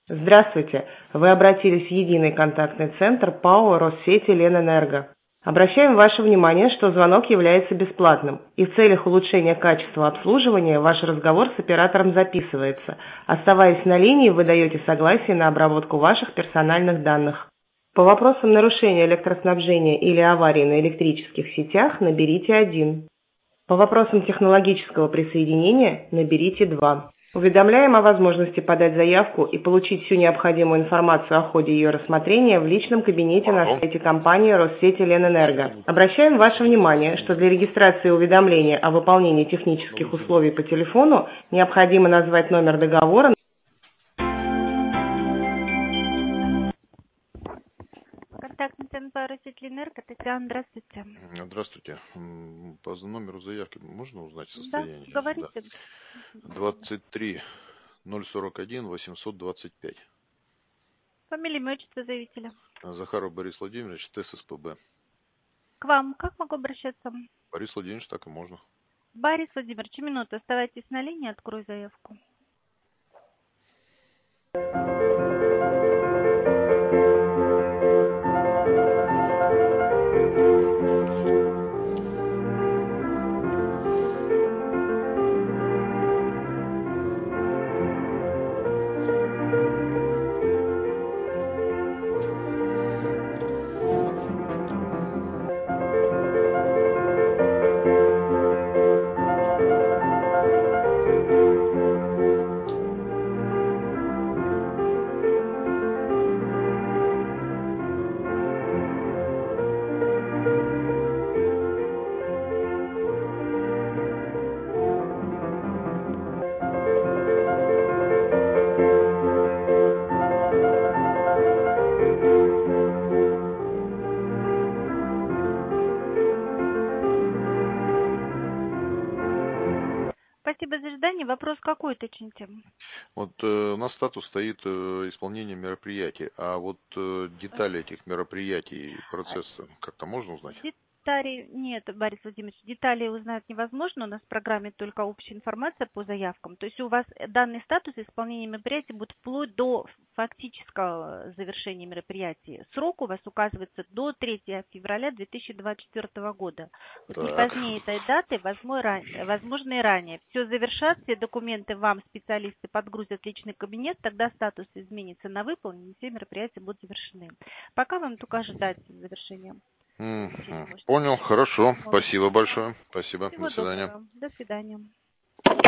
Здравствуйте. Вы обратились в единый контактный центр ПАО «Россети Ленэнерго». Обращаем ваше внимание, что звонок является бесплатным, и в целях улучшения качества обслуживания ваш разговор с оператором записывается. Оставаясь на линии, вы даете согласие на обработку ваших персональных данных. По вопросам нарушения электроснабжения или аварии на электрических сетях наберите 1. По вопросам технологического присоединения наберите 2. Уведомляем о возможности подать заявку и получить всю необходимую информацию о ходе ее рассмотрения в личном кабинете на сайте компании «Россети Ленэнерго». Обращаем ваше внимание, что для регистрации уведомления о выполнении технических условий по телефону необходимо назвать номер договора. Контактный центр «Россети Ленэнерго». Татьяна, здравствуйте. Здравствуйте. По номеру заявки можно узнать состояние? Да, говорите. 23 041 825. Фамилия, имя, отчество заявителя. Захаров Борис Владимирович, ТССПБ. К вам как могу обращаться? Борис Владимирович, так и можно. Борис Владимирович, минуту, оставайтесь на линии, открою заявку. Спасибо за ожидание. Вопрос какой уточните? Вот у нас статус стоит исполнение мероприятий, а вот детали этих мероприятий, процесса как-то можно узнать? Детали нет, Борис Владимирович, детали узнать невозможно. У нас в программе только общая информация по заявкам. То есть у вас данный статус исполнения мероприятий будет вплоть до фактического завершения мероприятий. Срок у вас указывается до 3 февраля 2024 года. Вот не позднее этой даты, возможно и ранее. Все завершат, все документы вам специалисты подгрузят в личный кабинет, тогда статус изменится на выполнение, все мероприятия будут завершены. Пока вам только ожидать завершения. Понял, хорошо. Спасибо большое. Спасибо. Всего До свидания. доброго. До свидания.